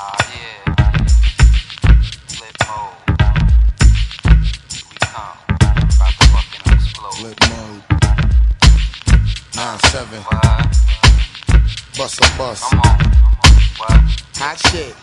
Yeah. Flip mode. Here we come. About to fucking explode. Flip mode. 9-7. What? Bust a bus. Come on. What? Hot shit.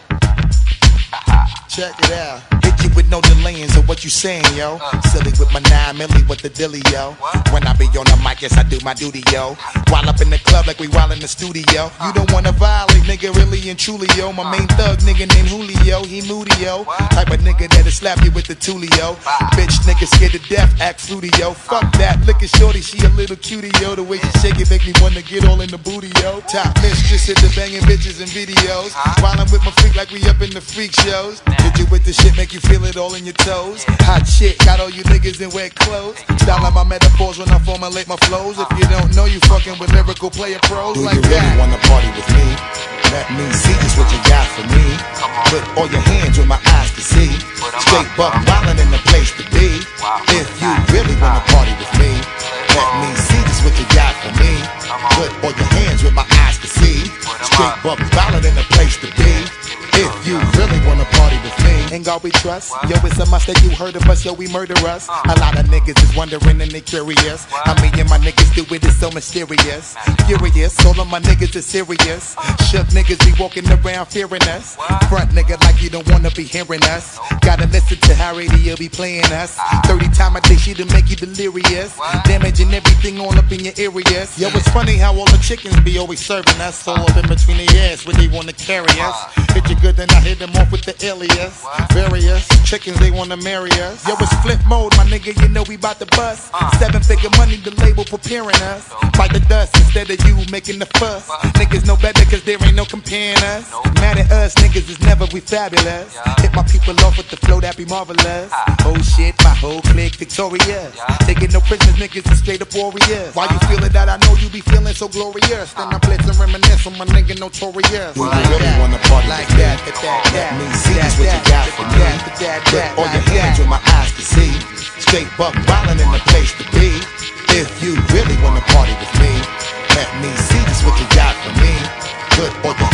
Check it out. Hit you with no delaying, so what you saying, yo? Silly with my 9 milli with the dilly, yo. When I be on the mic, yes, I do my duty, yo. While up in the club like we while in the studio. You don't wanna violate, nigga, really and truly, yo. My main thug, nigga named Julio, he moody, yo. Type of nigga that'll slap you with the tulio. Bitch, nigga scared to death, act fruity, yo. Fuck that, look at shorty, she a little cutie, yo. The way she shake it make me wanna get all in the booty, yo. Top mistress at the banging bitches and videos. While I'm with my freak like we up in the freak shows. Hit you with the shit, make you feel it all in your toes. Hot shit, got all you niggas in wet clothes. Styling my metaphors when I formulate my flows. If you don't know, you fucking with lyrical player pros like that. Do you really wanna party with me? Let me see just what you got for me. Put all your hands where my eyes can see. Straight buck wildin' in the place to be. If you really wanna party with me, let me see just what you got for me. Put all your hands where my eyes can see. Straight buck wildin' in the place to be. If you really wanna party with me, ain't God we trust. Yo, it's a must that you heard of us, yo, we murder us. A lot of niggas is wondering and they curious. How me and my niggas do it is so mysterious. Furious, all of my niggas is serious. Shook niggas be walking around fearing us. Front nigga like you don't wanna be hearing us. Gotta listen to how radio be playing us. 30 times a day she'll make you delirious. Damaging everything all up in your areas. Yo, it's funny how all the chickens be always serving us. All up in between their ass when they wanna carry us. Hit you good, then I hit them off with the alias. Various chickens, they wanna marry us. Yo, it's flip mode, my nigga, you know we bout to bust. 7-figure money, the label preparing us. Bite the dust instead of you making the fuss. Niggas know better cause there ain't no comparing us. Mad at us, niggas is never we fabulous. Hit my people off with the flow, that be marvelous. Oh shit, my whole clique victorious. Taking no prisoners, niggas is straight up warriors. Why you feeling that? I know you be feeling so glorious. Then I blitz and reminisce on my nigga notorious. Do you really wanna party like that? Let me see just what you got for me. Put all your hands where my eyes can see. Straight buck wildin' in the place to be. If you really wanna party with me, let me see just what you got for me. Put all your